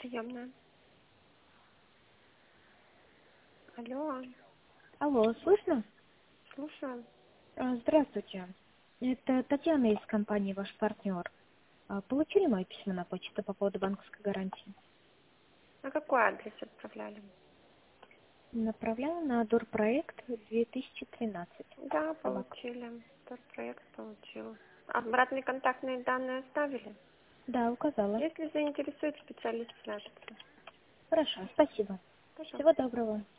приемная. Алло, Алло, слышно? слушаю. Здравствуйте. Это Татьяна из компании «Ваш партнер». Получили мое письмо на почту по поводу банковской гарантии? На какой адрес отправляли? Направляла на Дорпроект 2013. Да, Собака. получили. Проект получил. Обратные контактные данные оставили? Да, указала. Если заинтересует, специалист свяжется. Хорошо, спасибо. Всего Пожалуйста. доброго.